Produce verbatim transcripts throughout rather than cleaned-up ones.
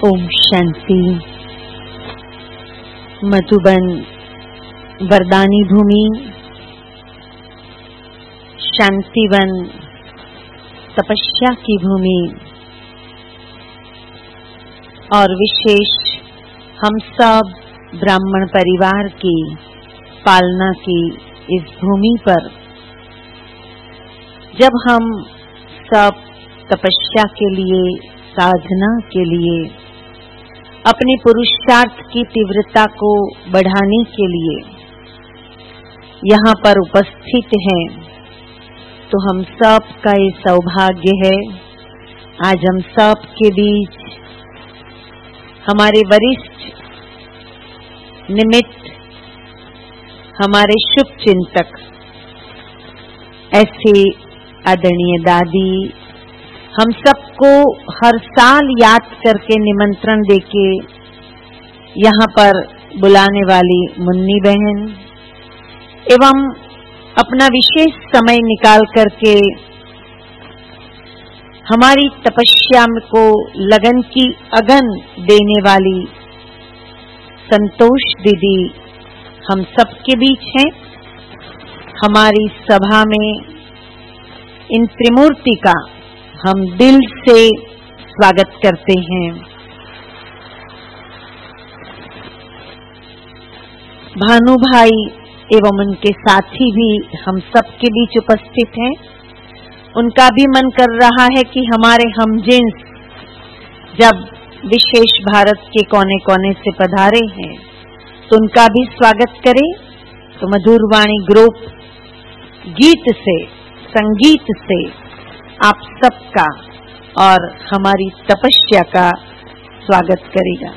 ओम शांति। मधुबन वरदानी भूमि, शांतिवन तपस्या की भूमि और विशेष हम सब ब्राह्मण परिवार की पालना की इस भूमि पर जब हम सब तपस्या के लिए, साधना के लिए, अपने पुरुषार्थ की तीव्रता को बढ़ाने के लिए यहाँ पर उपस्थित हैं, तो हम सब का ये सौभाग्य है आज हम सब के बीच हमारे वरिष्ठ निमित्त, हमारे शुभ चिंतक, ऐसे आदरणीय दादी हम सबको हर साल याद करके निमंत्रण देके यहाँ पर बुलाने वाली मुन्नी बहन एवं अपना विशेष समय निकाल करके हमारी तपस्या को लगन की अगन देने वाली संतोष दीदी हम सबके बीच हैं। हमारी सभा में इन त्रिमूर्ति का हम दिल से स्वागत करते हैं। भानु भाई एवं उनके साथी भी हम सबके बीच उपस्थित हैं। उनका भी मन कर रहा है कि हमारे हमजिन्स जब विशेष भारत के कोने कोने से पधारे हैं तो उनका भी स्वागत करें। तो मधुर वाणी ग्रुप गीत से, संगीत से आप सबका और हमारी तपस्या का स्वागत करेगा।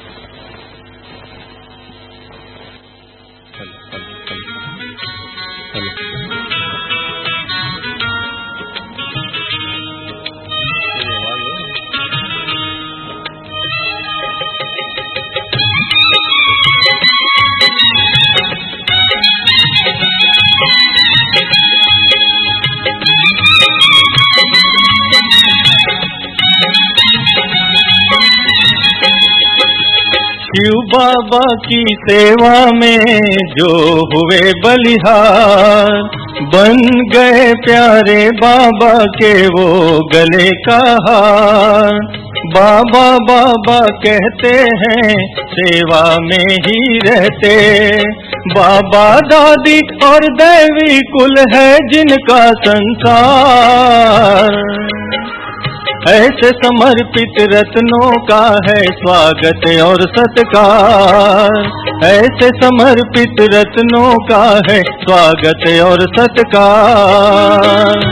शिव बाबा की सेवा में जो हुए बलिहार, बन गए प्यारे बाबा के वो गले का हार। बाबा बाबा कहते हैं सेवा में ही रहते, बाबा दादी और दैवी कुल है जिनका संसार। ऐसे समर्पित रत्नों का है स्वागत और सत्कार, ऐसे समर्पित रत्नों का है स्वागत और सत्कार।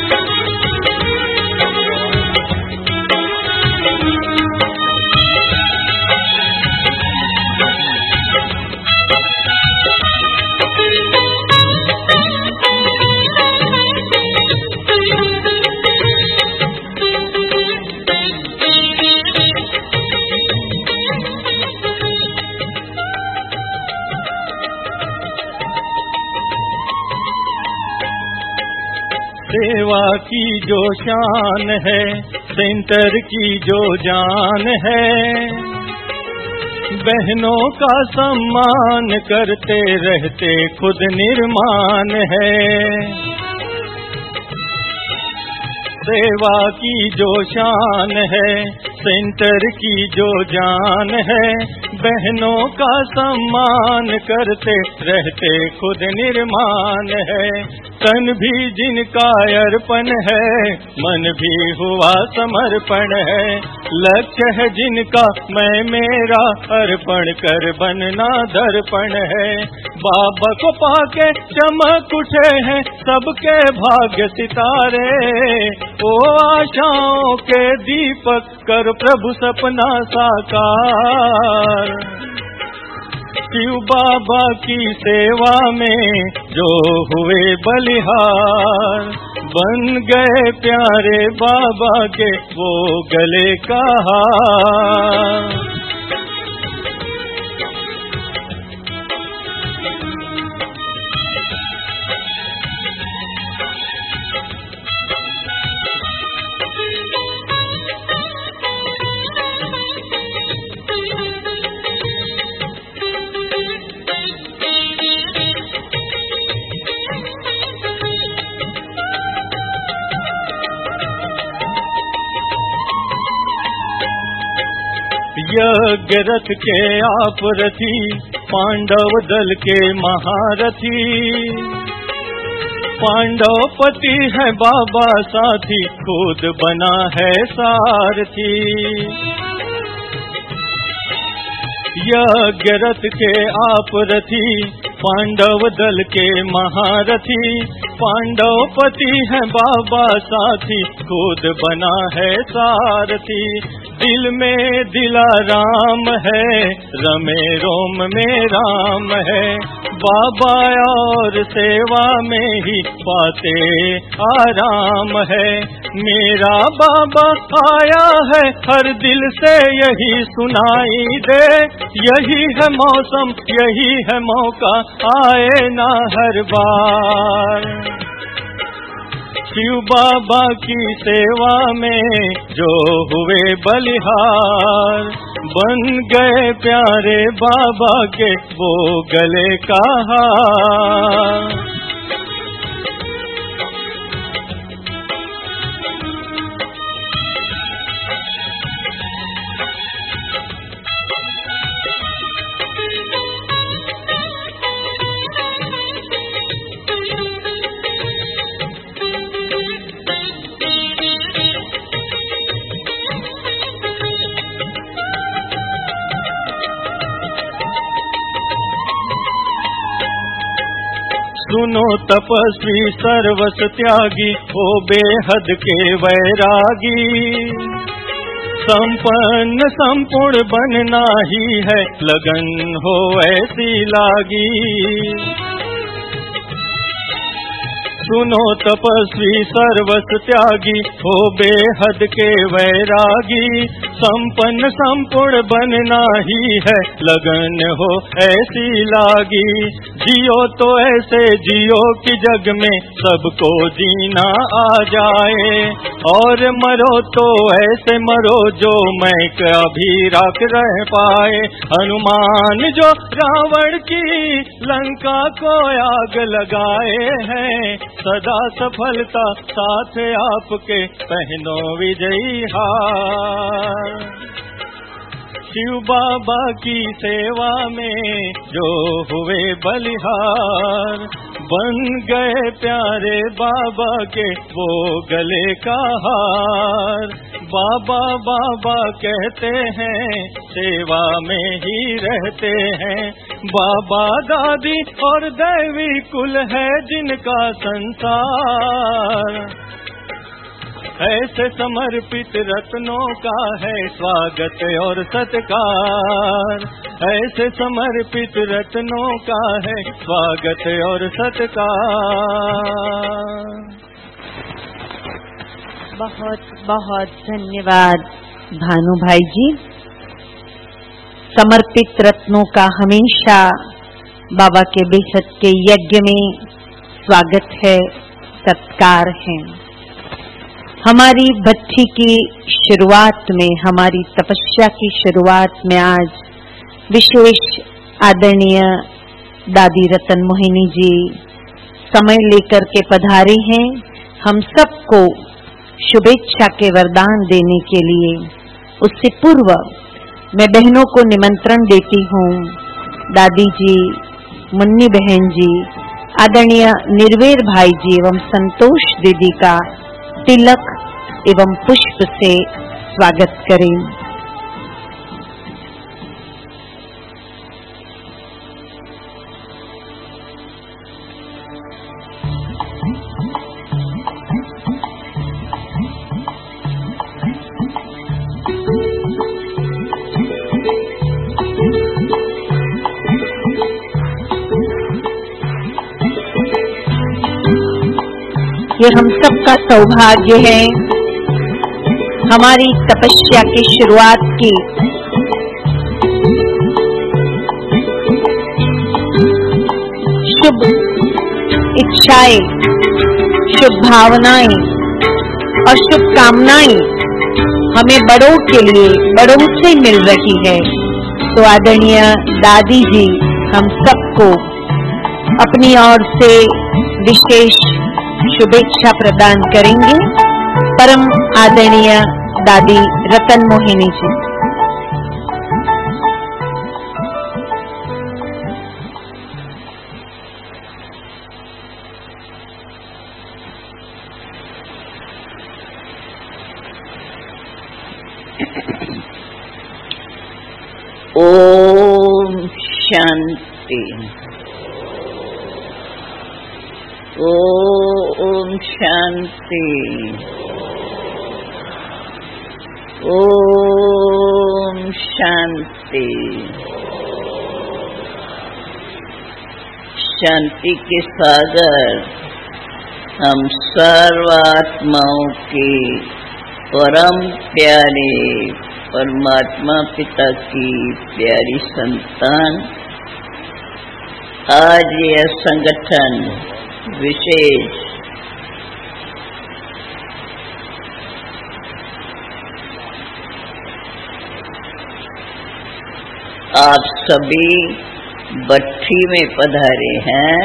सेवा की जो शान है, सेंटर की जो जान है, बहनों का सम्मान करते रहते खुद निर्माण है। सेवा की जो शान है, सेंटर की जो जान है, बहनों का सम्मान करते रहते खुद निर्माण है। तन भी जिनका अर्पण है, मन भी हुआ समर्पण है। लक्ष्य है जिनका मैं मेरा, अर्पण कर बनना दर्पण है। बाबा को पाके चमक उठे हैं सबके भाग्य सितारे, ओ आशाओं के दीपक कर प्रभु सपना साकार। शिव बाबा की सेवा में जो हुए बलिहार, बन गए प्यारे बाबा के वो गले का हार। यज्ञ रथ के आप रथी, पांडव दल के महारथी। पांडव पति है बाबा साथी, खुद बना है सारथी। यज्ञ रथ के आप रथी, पांडव दल के महारथी। पांडव पति है बाबा साथी, खुद बना है सारथी। दिल में दिलाराम है, रमे रोम में राम है। बाबा और सेवा में ही पाते आराम है। मेरा बाबा आया है, हर दिल से यही सुनाई दे। यही है मौसम, यही है मौका, आए ना हर बार। शिव बाबा की सेवा में जो हुए बलिहार, बन गए प्यारे बाबा के वो गले का हार। सुनो तपस्वी सर्वस त्यागी, ओ बेहद के वैरागी। संपन्न संपूर्ण बनना ही है, लगन हो ऐसी लागी। सुनो तपस्वी सर्वस त्यागी, हो बेहद के वैरागी। संपन्न संपूर्ण बनना ही है, लगन हो ऐसी लागी। जियो तो ऐसे जियो कि जग में सबको जीना आ जाए, और मरो तो ऐसे मरो जो मैं कभी राख रह पाए। हनुमान जो रावण की लंका को आग लगाए हैं, सदा सफलता साथ आपके पहनो विजयी हार। शिव बाबा की सेवा में जो हुए बलिहार, बन गए प्यारे बाबा के वो गले का हार। बाबा बाबा कहते हैं, सेवा में ही रहते हैं। बाबा दादी और दैवी कुल है जिनका संसार। ऐसे समर्पित रत्नों का है स्वागत और सत्कार। ऐसे समर्पित रत्नों का है स्वागत और सत्कार। बहुत बहुत धन्यवाद भानु भाई जी। समर्पित रत्नों का हमेशा बाबा के बेहद के यज्ञ में स्वागत है, सत्कार है। हमारी भट्ठी की शुरुआत में, हमारी तपस्या की शुरुआत में आज विशेष आदरणीय दादी रतन मोहिनी जी समय लेकर के पधारे हैं हम सबको शुभेच्छा के वरदान देने के लिए। उससे पूर्व मैं बहनों को निमंत्रण देती हूँ। दादी जी, मुन्नी बहन जी, आदरणीय निर्वेर भाई जी एवं संतोष दीदी का तिलक एवं पुष्प से स्वागत करें। ये हम सबका सौभाग्य है हमारी तपस्या की शुरुआत की शुभ इच्छाएं, शुभ भावनाएं और शुभकामनाएं हमें बड़ों के लिए बड़ों से मिल रही है। तो आदरणीय दादी जी हम सबको अपनी ओर से विशेष शुभेच्छा प्रदान करेंगे। परम आदरणीय दादी रतन मोहिनी जी। ओम शांति। ओम शांति। ओम शांति। शांति के सागर हम सर्वात्माओं के परम प्यारे परमात्मा पिता की प्यारी संतान, आज यह संगठन विशेष आप सभी भट्ठी में पधारे हैं।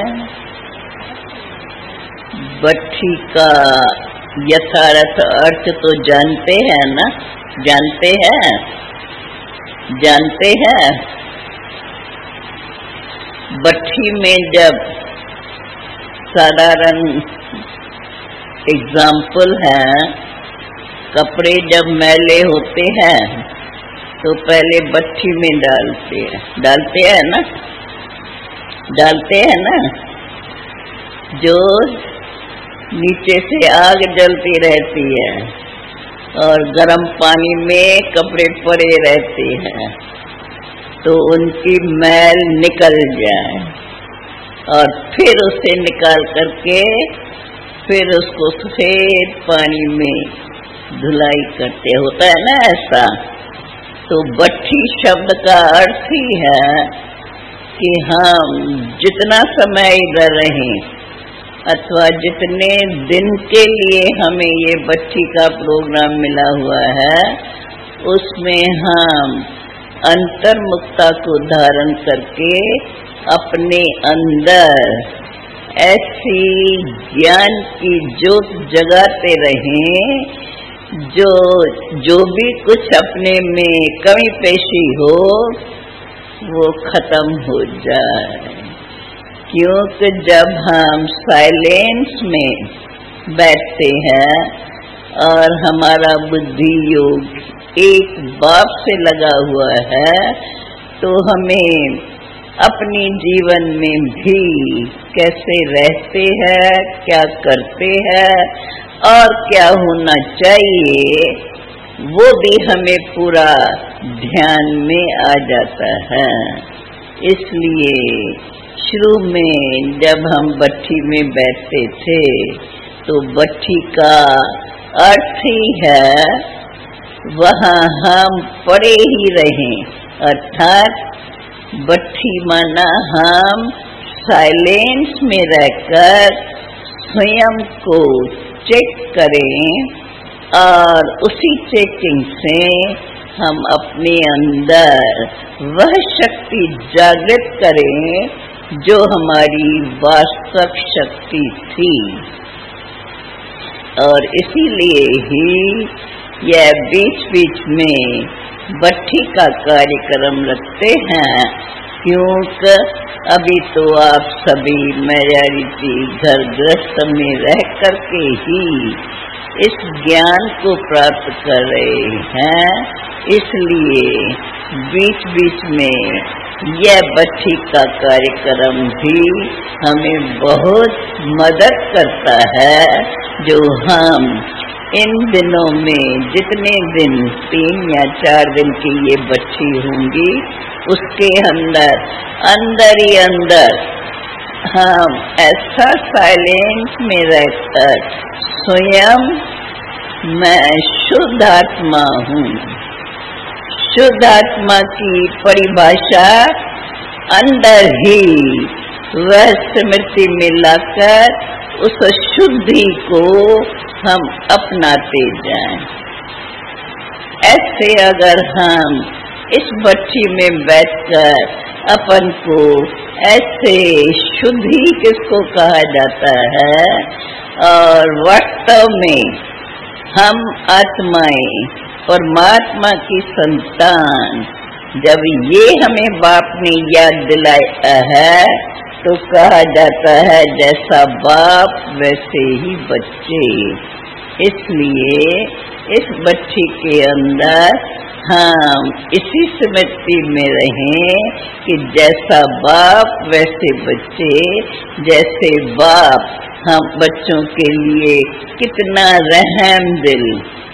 भट्ठी का यथार्थ अर्थ तो जानते हैं ना? जानते हैं जानते हैं भट्ठी में जब साधारण एग्जाम्पल है, कपड़े जब मैले होते हैं तो पहले भट्ठी में डालते हैं डालते हैं ना डालते हैं ना जो नीचे से आग जलती रहती है और गर्म पानी में कपड़े पड़े रहते हैं तो उनकी मैल निकल जाए और फिर उसे निकाल करके फिर उसको सफेद पानी में धुलाई करते, होता है ना ऐसा। तो भट्ठी शब्द का अर्थ ही है कि हम जितना समय इधर रहें अथवा जितने दिन के लिए हमें ये भट्ठी का प्रोग्राम मिला हुआ है, उसमें हम अंतर्मुखता को धारण करके अपने अंदर ऐसी ज्ञान की ज्योत जगाते रहें जो जो भी कुछ अपने में कमी पेशी हो वो खत्म हो जाए। क्योंकि जब हम साइलेंस में बैठते हैं और हमारा बुद्धि योग एक बाप से लगा हुआ है तो हमें अपनी जीवन में भी कैसे रहते हैं, क्या करते हैं और क्या होना चाहिए वो भी हमें पूरा ध्यान में आ जाता है। इसलिए शुरू में जब हम भट्ठी में बैठते थे तो भट्ठी का अर्थ ही है वहाँ हम पड़े ही रहें, अर्थात भट्ठी माना हम साइलेंस में रहकर स्वयं को चेक करें और उसी चेकिंग से हम अपने अंदर वह शक्ति जागृत करें जो हमारी वास्तव शक्ति थी। और इसीलिए ही यह बीच बीच में भट्ठी का कार्यक्रम रखते हैं, क्योंकि अभी तो आप सभी मेजॉरिटी घर गृहस्थ में रह करके ही इस ज्ञान को प्राप्त कर रहे हैं। इसलिए बीच बीच में यह भट्ठी का कार्यक्रम भी हमें बहुत मदद करता है, जो हम इन दिनों में जितने दिन तीन या चार दिन की ये भट्ठी होंगी उसके अंदर अंदर ही अंदर हम ऐसा साइलेंस में रहकर स्वयं मैं शुद्ध आत्मा हूँ। शुद्ध आत्मा की परिभाषा अंदर ही वह स्मृति में लाकर उस शुद्धि को हम अपनाते जाएं। ऐसे अगर हम इस भट्ठी में बैठकर अपन को ऐसे शुद्धि किसको कहा जाता है, और वास्तव में हम आत्माएं परमात्मा की संतान, जब ये हमें बाप ने याद दिलाया है तो कहा जाता है जैसा बाप वैसे ही बच्चे। इसलिए इस भट्ठी के अंदर हम इसी स्मृति में रहें कि जैसा बाप वैसे बच्चे, जैसे बाप हम बच्चों के लिए कितना रहम दिल,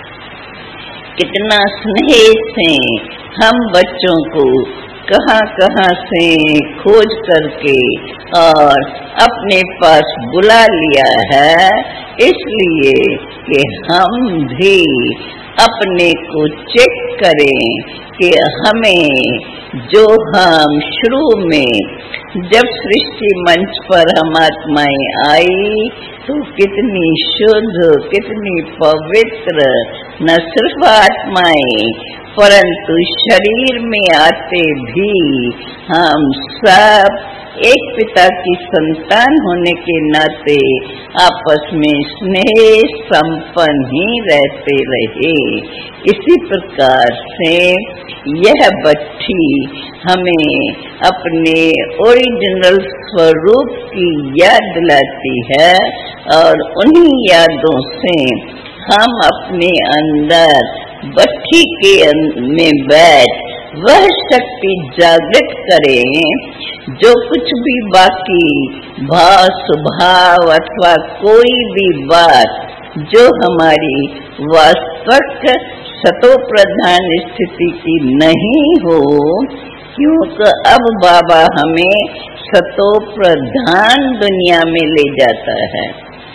कितना स्नेह से हम बच्चों को कहाँ कहाँ से खोज करके और अपने पास बुला लिया है, इसलिए कि हम भी अपने को चेक करें कि हमें जो हम शुरू में जब सृष्टि मंच पर हम आत्माएं आई तो कितनी शुद्ध, कितनी पवित्र, न सिर्फ आत्माएं परंतु शरीर में आते भी हम सब एक पिता की संतान होने के नाते आपस में स्नेह संपन्न ही रहते रहे। इसी प्रकार से यह भट्ठी हमें अपने ओरिजिनल स्वरूप की याद दिलाती है और उन्हीं यादों से हम अपने अंदर भट्ठी के में बैठ वह शक्ति जागृत करें जो कुछ भी बाकी भाव स्वभाव अथवा कोई भी बात जो हमारी वास्तविक सतो प्रधान स्थिति की नहीं हो, क्योंकि अब बाबा हमें सतो प्रधान दुनिया में ले जाता है।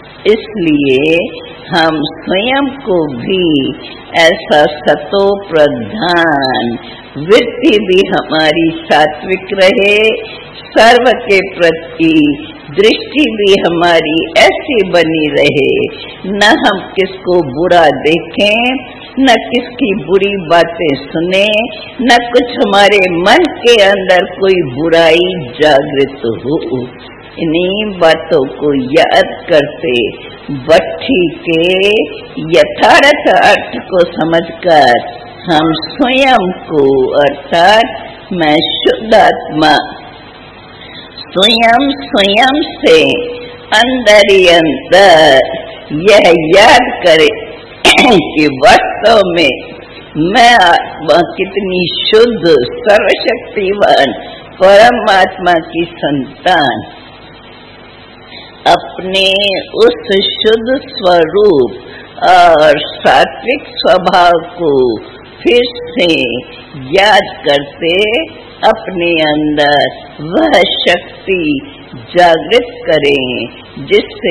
इसलिए हम स्वयं को भी ऐसा सतो प्रधान वृत्ति भी हमारी सात्विक रहे, सर्व के प्रति दृष्टि भी हमारी ऐसी बनी रहे, न हम किसको बुरा देखें, न किसकी बुरी बातें सुने, न कुछ हमारे मन के अंदर कोई बुराई जागृत हो। इन्हीं बातों को याद करते भट्ठी के यथार्थ अर्थ को समझकर हम स्वयं को अर्थात मैं शुद्ध आत्मा स्वयं स्वयं से अंदर ही अंदर यह याद करे कि वास्तव में मैं आत्मा कितनी शुद्ध सर्वशक्तिवान परमात्मा की संतान अपने उस शुद्ध स्वरूप और सात्विक स्वभाव को फिर से याद करते अपने अंदर वह शक्ति जागृत करें जिससे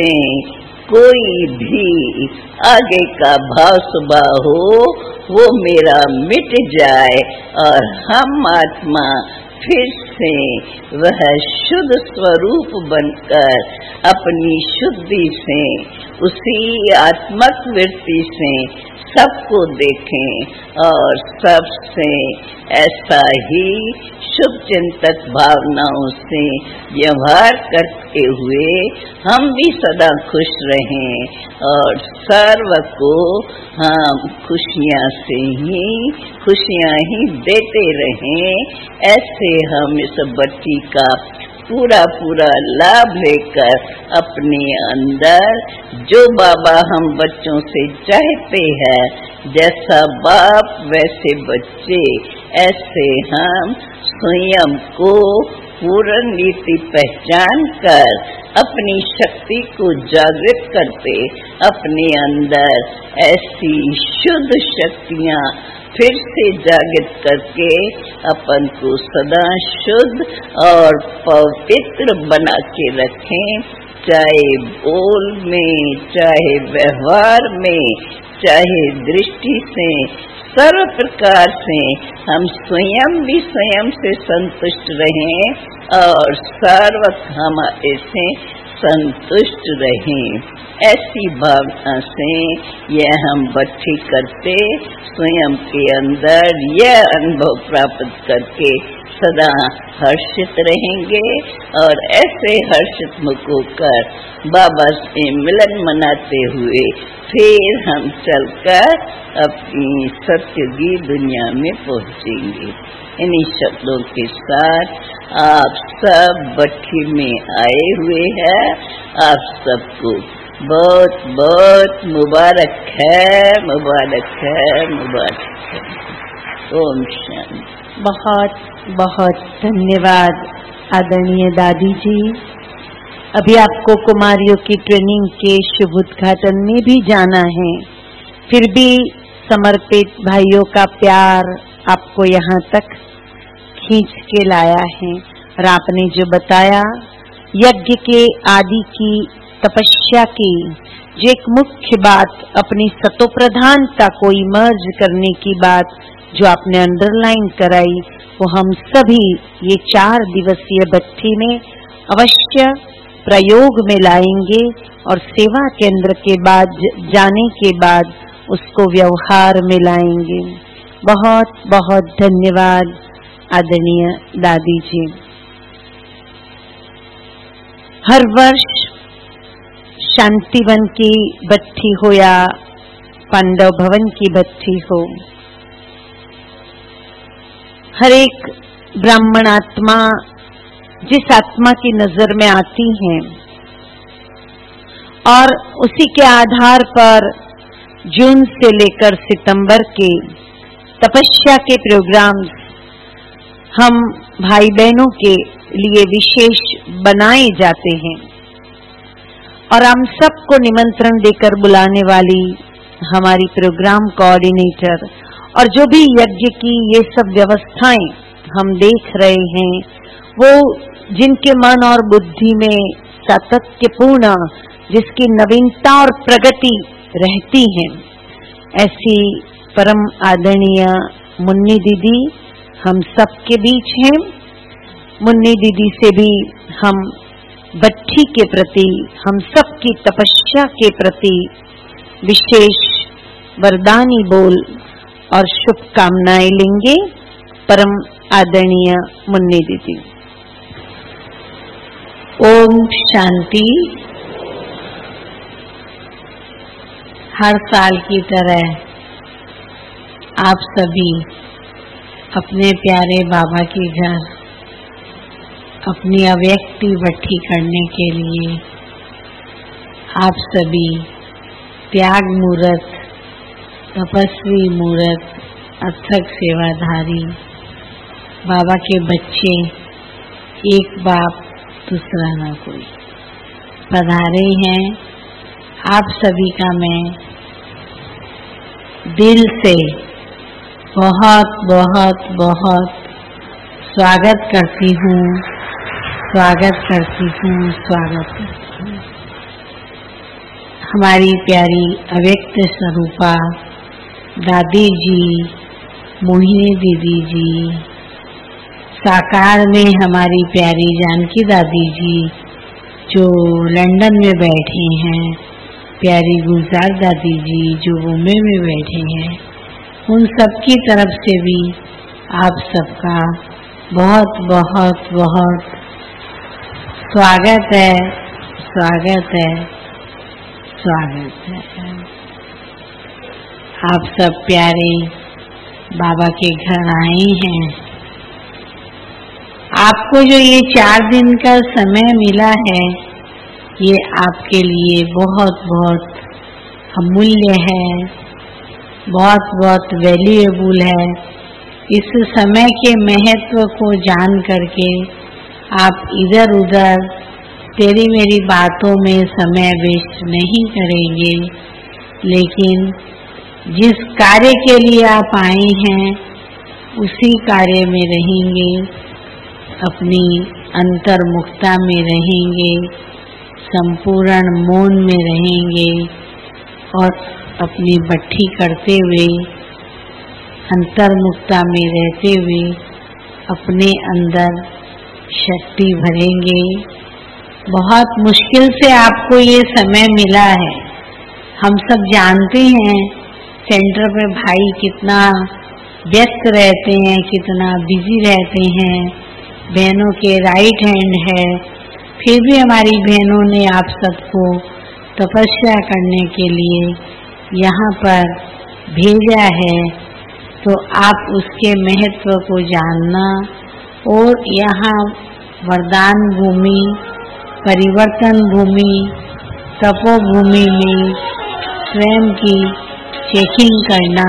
कोई भी आगे का भाव स्वभाव हो वो मेरा मिट जाए और हम आत्मा फिर से वह शुद्ध स्वरूप बनकर अपनी शुद्धि से उसी आत्मक वृत्ति से सबको देखें और सबसे ऐसा ही शुभ चिंतक भावनाओं से व्यवहार करते हुए हम भी सदा खुश रहें और सर्व को हम खुशियाँ से ही खुशियाँ ही देते रहें। ऐसे हम इस भट्ठी का पूरा पूरा लाभ लेकर अपने अंदर जो बाबा हम बच्चों से चाहते हैं, जैसा बाप वैसे बच्चे, ऐसे हम स्वयं को पूर्ण रीति पहचान कर अपनी शक्ति को जागृत करते अपने अंदर ऐसी शुद्ध शक्तियाँ फिर से जागृत करके अपन को सदा शुद्ध और पवित्र बना के रखें, चाहे बोल में, चाहे व्यवहार में, चाहे दृष्टि से, सर्व प्रकार से हम स्वयं भी स्वयं से संतुष्ट रहें और सर्व हमारे से संतुष्ट रहें। ऐसी भावना से यह हम भट्ठी करते स्वयं के अंदर यह अनुभव प्राप्त करके सदा हर्षित रहेंगे और ऐसे हर्षित मुख होकर बाबा से मिलन मनाते हुए फिर हम चलकर अपनी सत्य की दुनिया में पहुंचेंगे। इन्हीं शब्दों के साथ आप सब भट्ठी में आए हुए हैं, आप सबको बहुत बहुत मुबारक है, मुबारक है, मुबारक है। ओम शांति। बहुत बहुत धन्यवाद आदरणीय दादी जी। अभी आपको कुमारियों की ट्रेनिंग के शुभ उद्घाटन में भी जाना है, फिर भी समर्पित भाइयों का प्यार आपको यहाँ तक खींच के लाया है। और आपने जो बताया यज्ञ के आदि की, तपस्या की जो एक मुख्य बात, अपनी सतोप्रधानता को इमर्ज करने की बात जो आपने अंडरलाइन कराई, वो हम सभी ये चार दिवसीय भट्टी में अवश्य प्रयोग में लाएंगे और सेवा केंद्र के बाद जाने के बाद उसको व्यवहार में लाएंगे। बहुत बहुत धन्यवाद आदरणीय दादी जी। हर वर्ष शांतिवन की भट्टी हो या पांडव भवन की भट्टी हो, हर एक ब्राह्मण आत्मा जिस आत्मा की नजर में आती हैं और उसी के आधार पर जून से लेकर सितंबर के तपस्या के प्रोग्राम्स हम भाई बहनों के लिए विशेष बनाए जाते हैं। और हम सबको निमंत्रण देकर बुलाने वाली हमारी प्रोग्राम कोऑर्डिनेटर और जो भी यज्ञ की ये सब व्यवस्थाएं हम देख रहे हैं, वो जिनके मन और बुद्धि में सातत्यपूर्ण, जिसकी नवीनता और प्रगति रहती है, ऐसी परम आदरणीय मुन्नी दीदी हम सबके बीच हैं। मुन्नी दीदी से भी हम भट्टी के प्रति, हम सबकी तपस्या के प्रति विशेष वरदानी बोल और शुभकामनाएं लेंगे। परम आदरणीय मुन्नी दीदी। ओम शांति। हर साल की तरह आप सभी अपने प्यारे बाबा के घर अपनी अव्यक्ति भट्टी करने के लिए आप सभी त्याग मूर्त, तपस्वी मूर्त, अथक सेवाधारी बाबा के बच्चे, एक बाप दूसरा ना कोई, पधारे हैं। आप सभी का मैं दिल से बहुत बहुत बहुत स्वागत करती हूँ, स्वागत करती हूँ, स्वागत करती हूँ। हमारी प्यारी अव्यक्त स्वरूपा दादी जी, मोहिनी दीदी जी, साकार में हमारी प्यारी जानकी दादी जी जो लंदन में बैठी हैं, प्यारी गुलजार दादी जी जो बॉम्बे में बैठे हैं, उन सब की तरफ से भी आप सबका बहुत बहुत बहुत स्वागत है, स्वागत है, स्वागत है। आप सब प्यारे बाबा के घर आए हैं। आपको जो ये चार दिन का समय मिला है, ये आपके लिए बहुत बहुत अमूल्य है, बहुत बहुत वैल्यूएबल है। इस समय के महत्व को जान करके आप इधर उधर तेरी मेरी बातों में समय वेस्ट नहीं करेंगे, लेकिन जिस कार्य के लिए आप आए हैं उसी कार्य में रहेंगे, अपनी अंतर्मुखता में रहेंगे, संपूर्ण मौन में रहेंगे और अपनी भट्टी करते हुए, अंतर्मुखता में रहते हुए अपने अंदर शक्ति भरेंगे। बहुत मुश्किल से आपको ये समय मिला है। हम सब जानते हैं सेंटर पे भाई कितना व्यस्त रहते हैं, कितना बिजी रहते हैं, बहनों के राइट हैंड है, फिर भी हमारी बहनों ने आप सबको तपस्या करने के लिए यहाँ पर भेजा है, तो आप उसके महत्व को जानना और यहाँ वरदान भूमि, परिवर्तन भूमि, तपोभूमि में स्वयं की चेकिंग करना,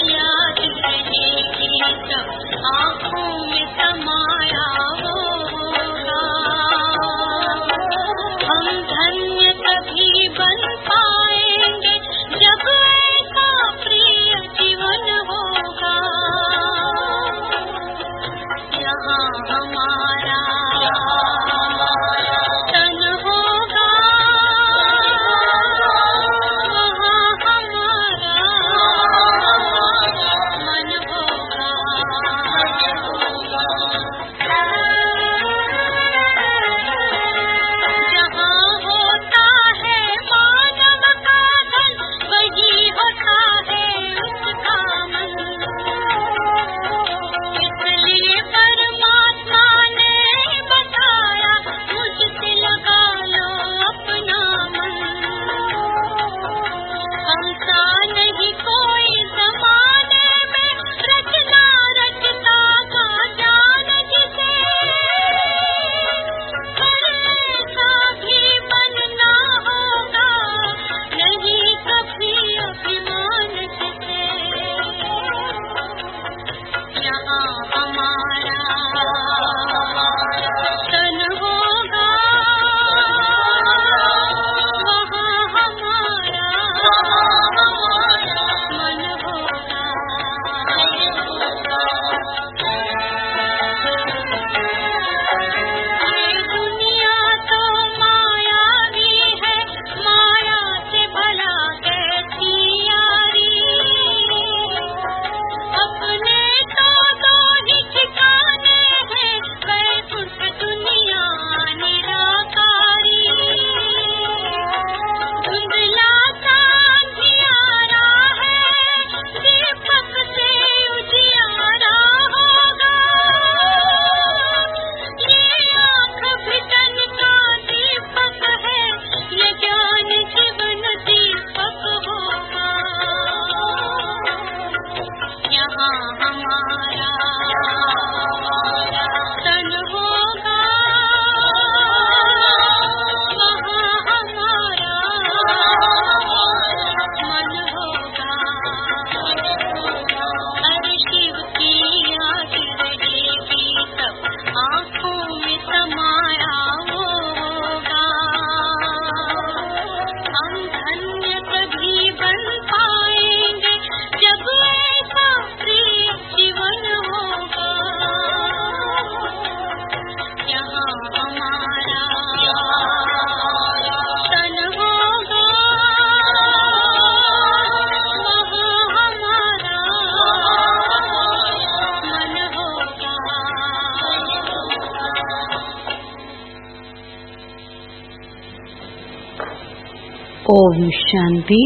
ओम शांति।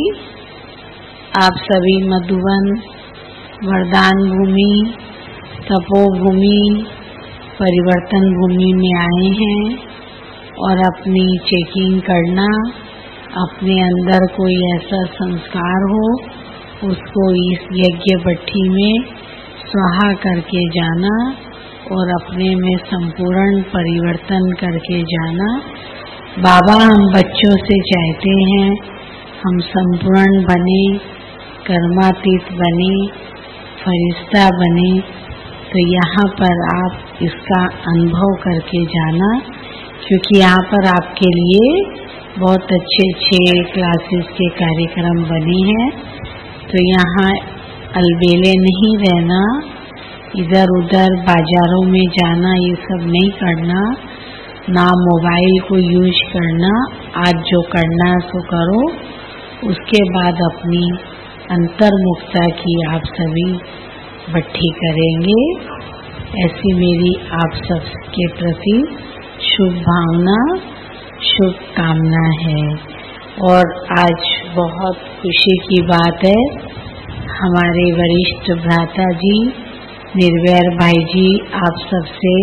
आप सभी मधुवन, वरदान भूमि, तपोभूमि, परिवर्तन भूमि में आए हैं और अपनी चेकिंग करना, अपने अंदर कोई ऐसा संस्कार हो उसको इस यज्ञ भट्टी में स्वाहा करके जाना और अपने में संपूर्ण परिवर्तन करके जाना। बाबा हम बच्चों से चाहते हैं हम संपूर्ण बने, कर्मातीत बने, फरिश्ता बने। तो यहाँ पर आप इसका अनुभव करके जाना, क्योंकि यहाँ पर आपके लिए बहुत अच्छे अच्छे क्लासेस के कार्यक्रम बने हैं। तो यहाँ अलबेले नहीं रहना, इधर उधर बाजारों में जाना ये सब नहीं करना, ना मोबाइल को यूज करना। आज जो करना है सो करो, उसके बाद अपनी अंतर्मुखता की आप सभी भट्टी करेंगे। ऐसी मेरी आप सबके प्रति शुभ भावना, शुभ कामना है। और आज बहुत खुशी की बात है, हमारे वरिष्ठ भ्राता जी निर्वैर भाई जी आप सबसे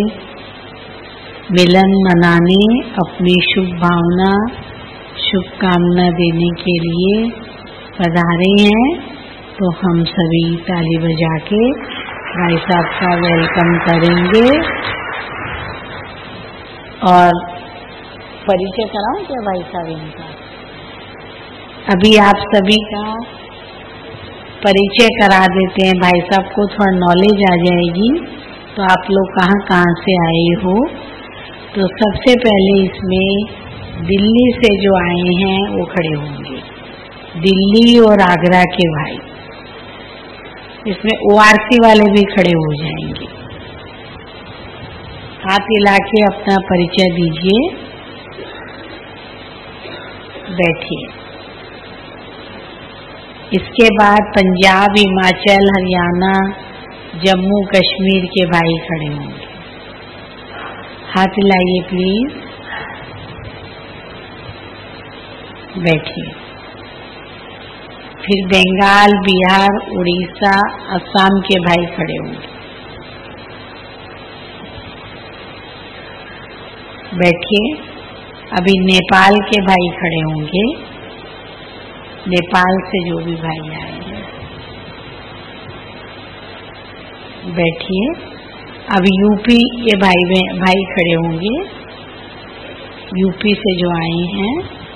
मिलन मनाने, अपनी शुभ भावना, शुभकामना देने के लिए पधारे हैं। तो हम सभी ताली बजा के भाई साहब का वेलकम करेंगे। और परिचय कराऊं क्या भाई साहब इनका? अभी आप सभी का परिचय करा देते हैं, भाई साहब को थोड़ा नॉलेज आ जाएगी तो आप लोग कहाँ कहाँ से आए हो। तो सबसे पहले इसमें दिल्ली से जो आए हैं वो खड़े होंगे, दिल्ली और आगरा के भाई। इसमें ओआरसी वाले भी खड़े हो जाएंगे। हाथ हिला के अपना परिचय दीजिए, बैठिए। इसके बाद पंजाब, हिमाचल, हरियाणा, जम्मू कश्मीर के भाई खड़े होंगे। हाथ हिलाइए प्लीज, बैठिए। फिर बंगाल, बिहार, उड़ीसा, असम के भाई खड़े होंगे। बैठिए। अभी नेपाल के भाई खड़े होंगे, नेपाल से जो भी भाई आए हैं। बैठिए। अब यूपी के भाई भाई खड़े होंगे, यूपी से जो आए हैं।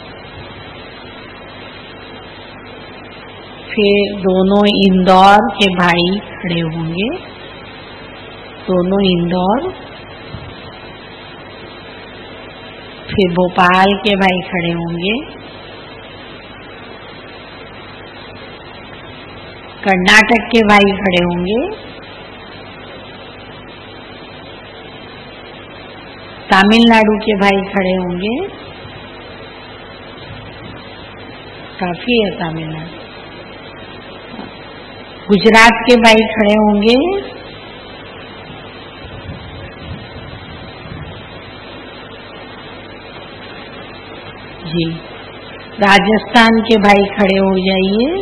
फिर दोनों इंदौर के भाई खड़े होंगे, दोनों इंदौर। फिर भोपाल के भाई खड़े होंगे, कर्नाटक के भाई खड़े होंगे, तमिलनाडु के भाई खड़े होंगे। काफी है तमिलनाडु। गुजरात के भाई खड़े होंगे, जी। राजस्थान के भाई खड़े हो जाइए।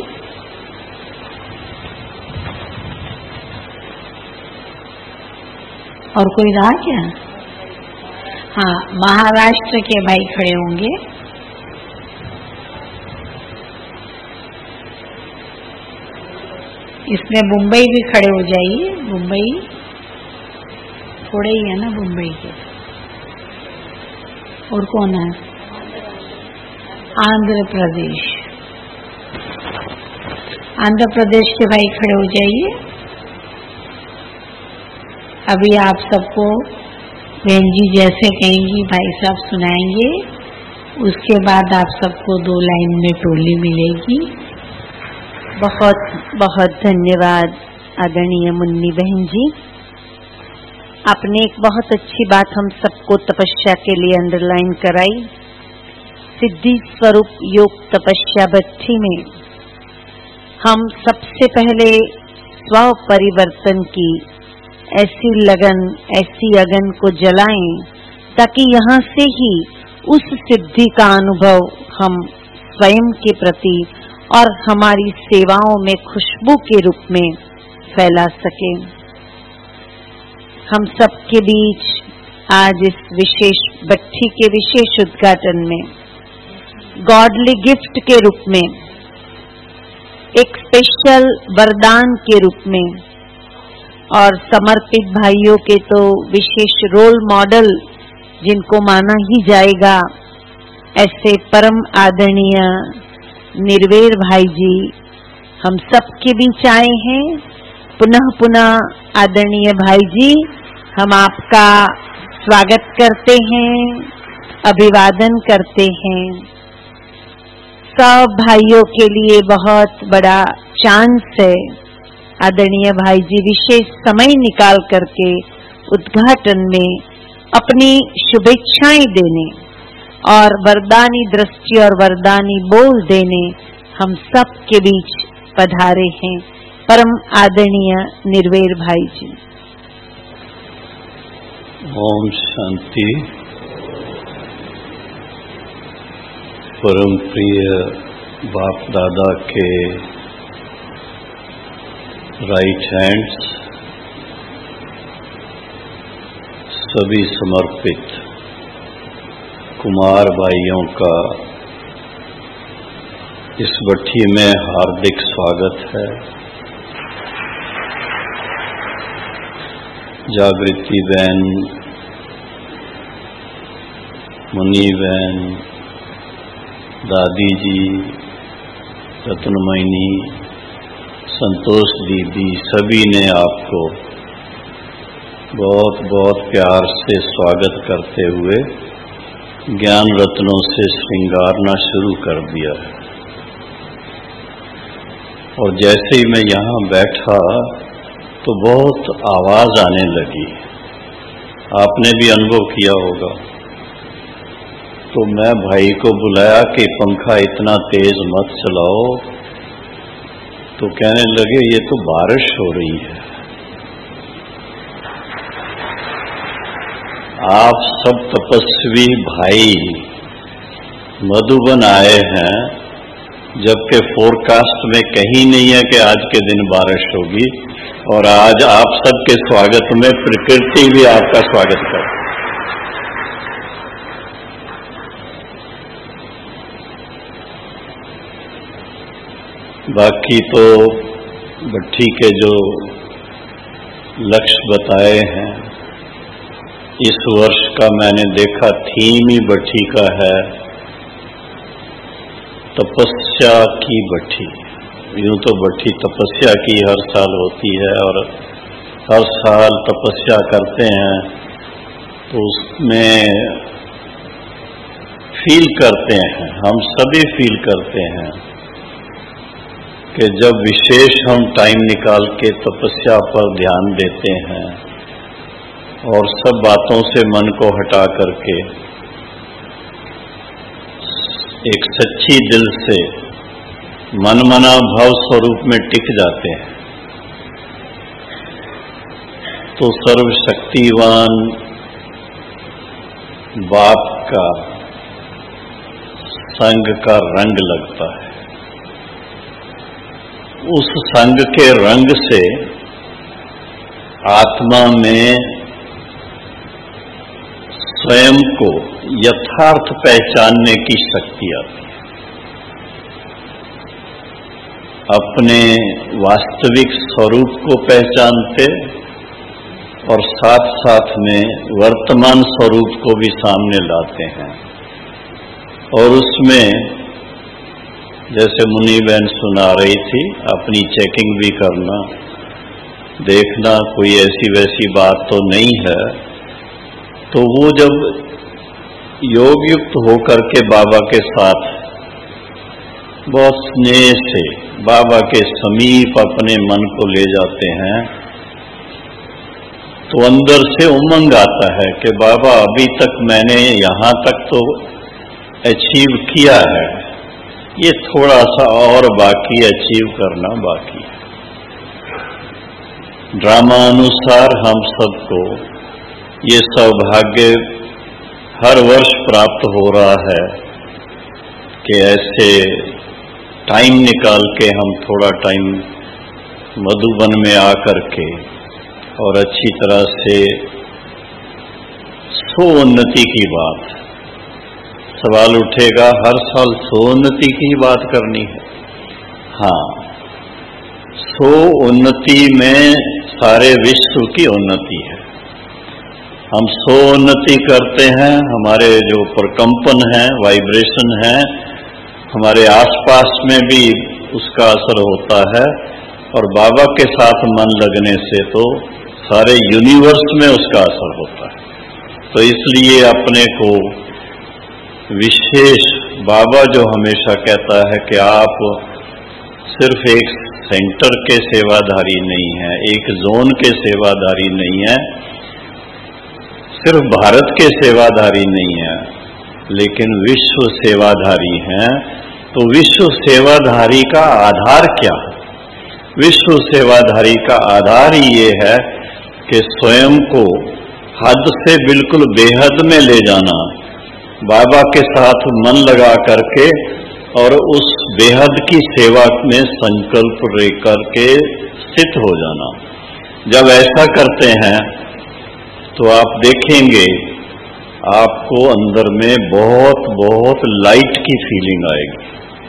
और कोई रहा क्या? हाँ, महाराष्ट्र के भाई खड़े होंगे। इसमें मुंबई भी खड़े हो जाइए। मुंबई थोड़े ही है ना मुंबई के। और कौन है? आंध्र प्रदेश, आंध्र प्रदेश के भाई खड़े हो जाइए। अभी आप सबको बहन जी जैसे कहेंगी भाई साहब सुनाएंगे, उसके बाद आप सबको दो लाइन में टोली मिलेगी। बहुत बहुत धन्यवाद आदरणीय मुन्नी बहन जी। आपने एक बहुत अच्छी बात हम सबको तपस्या के लिए अंडरलाइन कराई। सिद्धि स्वरूप योग तपस्या भट्ठी में हम सबसे पहले स्व परिवर्तन की ऐसी लगन, ऐसी अगन को जलाएं ताकि यहाँ से ही उस सिद्धि का अनुभव हम स्वयं के प्रति और हमारी सेवाओं में खुशबू के रूप में फैला सके। हम सबके बीच आज इस विशेष भट्ठी के विशेष उद्घाटन में गॉडली गिफ्ट के रूप में, एक स्पेशल वरदान के रूप में और समर्पित भाइयों के तो विशेष रोल मॉडल जिनको माना ही जाएगा, ऐसे परम आदरणीय निर्वेर भाई जी हम सब के बीच आए हैं। पुनः पुनः आदरणीय भाई जी हम आपका स्वागत करते हैं, अभिवादन करते हैं। सब भाइयों के लिए बहुत बड़ा चांस है। आदरणीय भाई जी विशेष समय निकाल करके उद्घाटन में अपनी शुभेच्छाएं देने और वरदानी दृष्टि और वरदानी बोल देने हम सब के बीच पधारे हैं परम आदरणीय निर्वेर भाई जी। ओम शांति। परम प्रिय बाप दादा के राइट हैंड्स सभी समर्पित कुमार भाइयों का इस भट्ठी में हार्दिक स्वागत है। जागृति बहन, मुन्नी बहन, दादी जी, रत्नमयी, संतोष दीदी, सभी ने आपको बहुत बहुत प्यार से स्वागत करते हुए ज्ञान रत्नों से श्रृंगारना शुरू कर दिया है। और जैसे ही मैं यहाँ बैठा तो बहुत आवाज आने लगी, आपने भी अनुभव किया होगा। तो मैं भाई को बुलाया कि पंखा इतना तेज मत चलाओ, तो कहने लगे ये तो बारिश हो रही है। आप सब तपस्वी भाई मधुबन आए हैं, जबकि फोरकास्ट में कहीं नहीं है कि आज के दिन बारिश होगी, और आज आप सबके स्वागत में प्रकृति भी आपका स्वागत कर। बाकी तो भट्ठी के जो लक्ष्य बताए हैं, इस वर्ष का मैंने देखा थीम ही भट्ठी का है, तपस्या की भट्ठी। यूं तो भट्ठी तपस्या की हर साल होती है और हर साल तपस्या करते हैं, तो उसमें फील करते हैं, हम सभी फील करते हैं कि जब विशेष हम टाइम निकाल के तपस्या पर ध्यान देते हैं और सब बातों से मन को हटा करके एक सच्ची दिल से मनमना भाव स्वरूप में टिक जाते हैं, तो सर्वशक्तिवान बाप का संग का रंग लगता है। उस संग के रंग से आत्मा में स्वयं को यथार्थ पहचानने की शक्ति आती है। अपने वास्तविक स्वरूप को पहचानते और साथ साथ में वर्तमान स्वरूप को भी सामने लाते हैं, और उसमें जैसे मुनि बहन सुना रही थी, अपनी चेकिंग भी करना, देखना कोई ऐसी वैसी बात तो नहीं है। तो वो जब योग युक्त होकर के बाबा के साथ बहुत स्नेह से बाबा के समीप अपने मन को ले जाते हैं, तो अंदर से उमंग आता है कि बाबा अभी तक मैंने यहाँ तक तो अचीव किया है, ये थोड़ा सा और बाकी अचीव करना बाकी है। ड्रामा अनुसार हम सबको ये सौभाग्य हर वर्ष प्राप्त हो रहा है कि ऐसे टाइम निकाल के हम थोड़ा टाइम मधुबन में आकर के और अच्छी तरह से सोन्नति की बात, सवाल उठेगा हर साल सोन्नति की बात करनी है। हाँ, सो उन्नति में सारे विश्व की उन्नति है। हम सो उन्नति करते हैं, हमारे जो प्रकंपन है, वाइब्रेशन है, हमारे आसपास में भी उसका असर होता है, और बाबा के साथ मन लगने से तो सारे यूनिवर्स में उसका असर होता है। तो इसलिए अपने को विशेष, बाबा जो हमेशा कहता है कि आप सिर्फ एक सेंटर के सेवाधारी नहीं हैं, एक जोन के सेवाधारी नहीं हैं, सिर्फ भारत के सेवाधारी नहीं हैं, लेकिन विश्व सेवाधारी हैं। तो विश्व सेवाधारी का आधार क्या है? विश्व सेवाधारी का आधार ये है कि स्वयं को हद से बिल्कुल बेहद में ले जाना, बाबा के साथ मन लगा करके और उस बेहद की सेवा में संकल्प लेकर के स्थित हो जाना। जब ऐसा करते हैं तो आप देखेंगे आपको अंदर में बहुत बहुत लाइट की फीलिंग आएगी।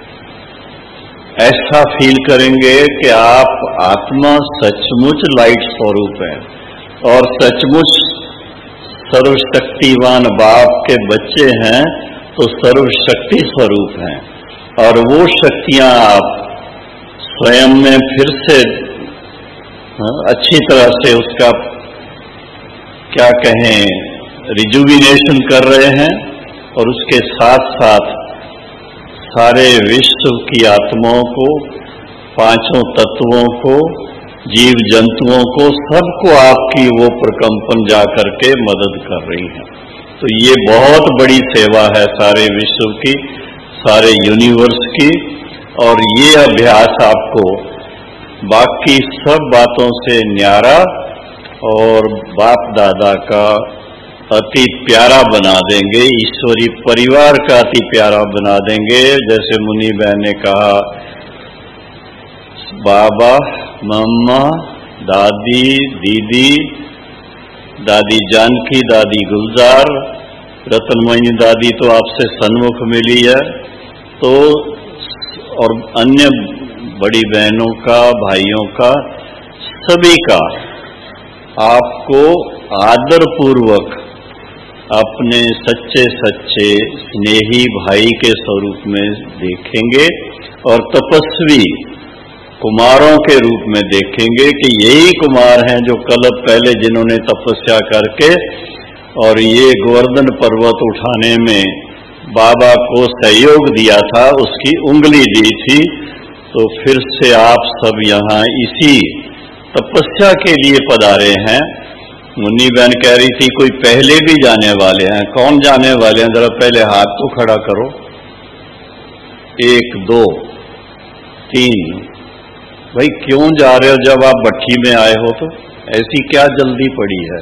ऐसा फील करेंगे कि आप आत्मा सचमुच लाइट स्वरूप है और सचमुच सर्वशक्तिवान बाप के बच्चे हैं, तो सर्वशक्ति स्वरूप हैं, और वो शक्तियां आप स्वयं में फिर से अच्छी तरह से उसका क्या कहें रिजुविनेशन कर रहे हैं, और उसके साथ साथ सारे विश्व की आत्माओं को, पांचों तत्वों को, जीव जंतुओं को, सबको आपकी वो प्रकंपन जा करके मदद कर रही है। तो ये बहुत बड़ी सेवा है सारे विश्व की, सारे यूनिवर्स की। और ये अभ्यास आपको बाकी सब बातों से न्यारा और बाप दादा का अति प्यारा बना देंगे, ईश्वरी परिवार का अति प्यारा बना देंगे। जैसे मुनि बहन ने कहा, बाबा, मम्मा, दादी, दीदी, दादी जानकी, दादी गुलजार, रतनमयी दादी तो आपसे सन्मुख मिली है, तो और अन्य बड़ी बहनों का, भाइयों का, सभी का आपको आदर पूर्वक अपने सच्चे सच्चे स्नेही भाई के स्वरूप में देखेंगे और तपस्वी कुमारों के रूप में देखेंगे कि यही कुमार हैं जो कल पहले जिन्होंने तपस्या करके और ये गोवर्धन पर्वत उठाने में बाबा को सहयोग दिया था, उसकी उंगली दी थी। तो फिर से आप सब यहाँ इसी तपस्या के लिए पधारे हैं। मुन्नी बहन कह रही थी कोई पहले भी जाने वाले हैं। कौन जाने वाले हैं? जरा पहले हाथ तो खड़ा करो। एक, दो, तीन। भाई क्यों जा रहे हो जब आप भट्ठी में आए हो? तो ऐसी क्या जल्दी पड़ी है?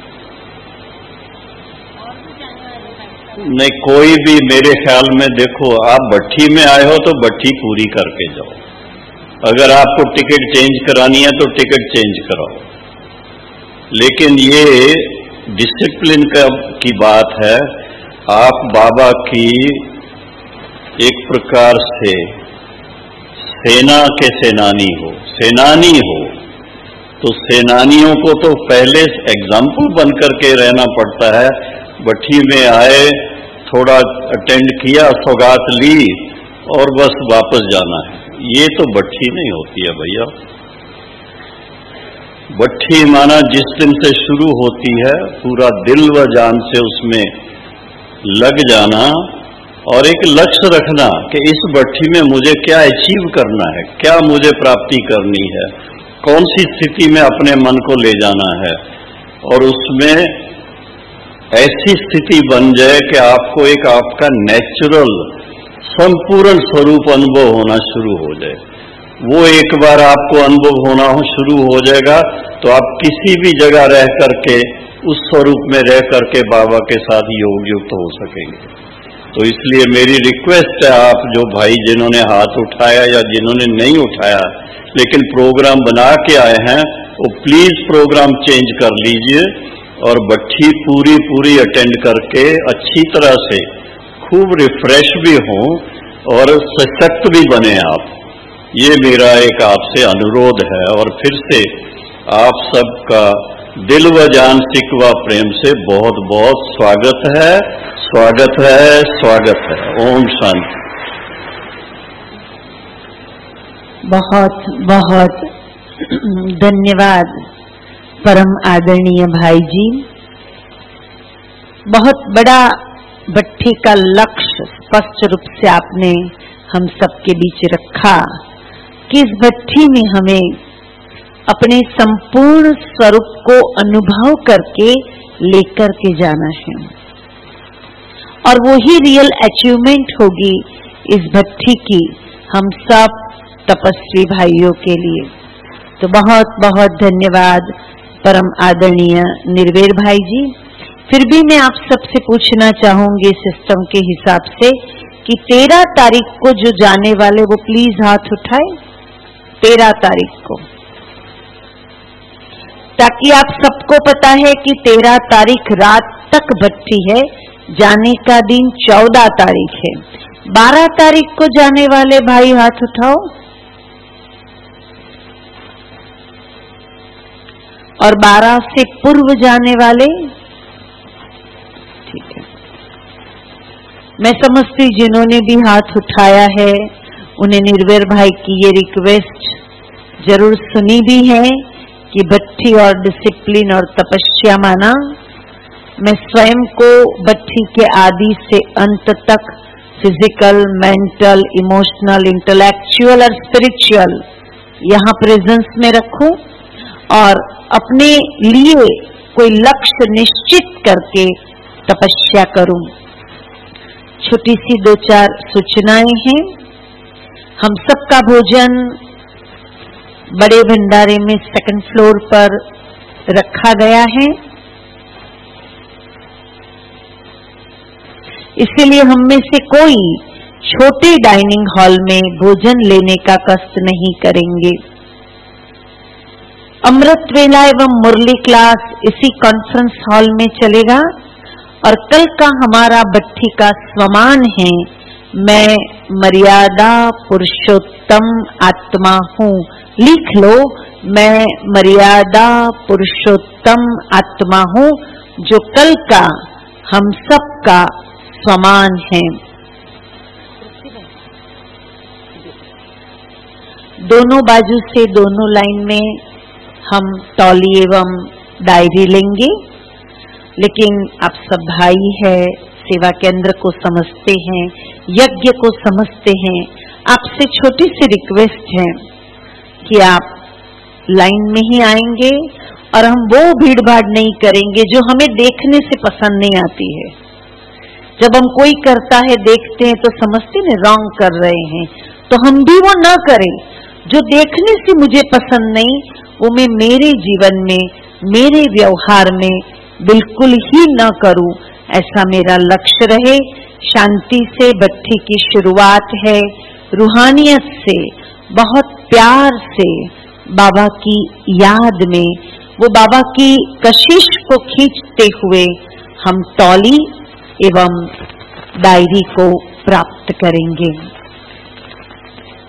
नहीं, कोई भी मेरे ख्याल में, देखो आप भट्ठी में आए हो तो भट्ठी पूरी करके जाओ। अगर आपको टिकट चेंज करानी है तो टिकट चेंज कराओ, लेकिन ये डिसिप्लिन का की बात है। आप बाबा की एक प्रकार से सेना के सेनानी हो, सेनानी हो, तो सेनानियों को तो पहले एग्जाम्पल बन करके रहना पड़ता है। भट्ठी में आए, थोड़ा अटेंड किया, सौगात ली और बस वापस जाना है, ये तो भट्ठी नहीं होती है भैया। भट्ठी माना जिस दिन से शुरू होती है पूरा दिल व जान से उसमें लग जाना और एक लक्ष्य रखना कि इस भट्ठी में मुझे क्या अचीव करना है, क्या मुझे प्राप्ति करनी है, कौन सी स्थिति में अपने मन को ले जाना है, और उसमें ऐसी स्थिति बन जाए कि आपको एक आपका नेचुरल संपूर्ण स्वरूप अनुभव होना शुरू हो जाए। वो एक बार आपको अनुभव होना हो शुरू हो जाएगा तो आप किसी भी जगह रह करके उस स्वरूप में रह करके बाबा के साथ योग युक्त हो सकेंगे। तो इसलिए मेरी रिक्वेस्ट है, आप जो भाई जिन्होंने हाथ उठाया या जिन्होंने नहीं उठाया लेकिन प्रोग्राम बना के आए हैं, वो प्लीज प्रोग्राम चेंज कर लीजिए और भट्ठी पूरी पूरी अटेंड करके अच्छी तरह से खूब रिफ्रेश भी हों और सशक्त भी बने आप। ये मेरा एक आपसे अनुरोध है। और फिर से आप सबका दिल व जान सिकवा प्रेम से बहुत बहुत स्वागत है, स्वागत है, स्वागत है। ओम शांति। बहुत बहुत धन्यवाद परम आदरणीय भाई जी। बहुत बड़ा भट्ठी का लक्ष्य स्पष्ट रूप से आपने हम सबके बीच रखा कि इस भट्ठी में हमें अपने संपूर्ण स्वरूप को अनुभव करके लेकर के जाना है और वही रियल अचीवमेंट होगी इस भट्ठी की हम सब तपस्वी भाइयों के लिए। तो बहुत बहुत धन्यवाद परम आदरणीय निर्वेर भाई जी। फिर भी मैं आप सबसे पूछना चाहूंगी सिस्टम के हिसाब से कि तेरह तारीख को जो जाने वाले वो प्लीज हाथ उठाए। तेरह तारीख को, ताकि आप सबको पता है कि तेरह तारीख रात तक भट्ठी है, जाने का दिन चौदह तारीख है। बारह तारीख को जाने वाले भाई हाथ उठाओ और बारह से पूर्व जाने वाले। ठीक है, मैं समझती जिन्होंने भी हाथ उठाया है उन्हें निर्भय भाई की ये रिक्वेस्ट जरूर सुनी भी है कि भट्ठी और डिसिप्लिन और तपस्या माना। मैं स्वयं को भट्ठी के आदि से अंत तक फिजिकल, मेंटल, इमोशनल, इंटेलेक्चुअल और स्पिरिचुअल यहाँ प्रेजेंस में रखूं और अपने लिए कोई लक्ष्य निश्चित करके तपस्या करूं। छोटी सी दो चार सूचनाएं हैं। हम सबका भोजन बड़े भंडारे में सेकंड फ्लोर पर रखा गया है, इसीलिए हम में से कोई छोटे डाइनिंग हॉल में भोजन लेने का कष्ट नहीं करेंगे। अमृत वेला एवं मुरली क्लास इसी कॉन्फ्रेंस हॉल में चलेगा और कल का हमारा भट्ठी का स्वमान है, मैं मर्यादा पुरुषोत्तम आत्मा हूँ। लिख लो, मैं मर्यादा पुरुषोत्तम आत्मा हूँ, जो कल का हम सब का स्वमान है। दोनों बाजू से दोनों लाइन में हम तौली एवं डायरी लेंगे, लेकिन आप सब भाई है, सेवा केंद्र को समझते हैं, यज्ञ को समझते हैं। आपसे छोटी सी रिक्वेस्ट है कि आप लाइन में ही आएंगे और हम वो भीड़ भाड़ नहीं करेंगे जो हमें देखने से पसंद नहीं आती है। जब हम कोई करता है देखते हैं तो समझते हैं रॉन्ग कर रहे हैं, तो हम भी वो ना करें। जो देखने से मुझे पसंद नहीं, वो मैं मेरे जीवन में, मेरे व्यवहार में बिल्कुल ही न करूं, ऐसा मेरा लक्ष्य रहे। शांति से भट्ठी की शुरुआत है, रूहानियत से, बहुत प्यार से, बाबा की याद में, वो बाबा की कशिश को खींचते हुए हम तौली एवं डायरी को प्राप्त करेंगे।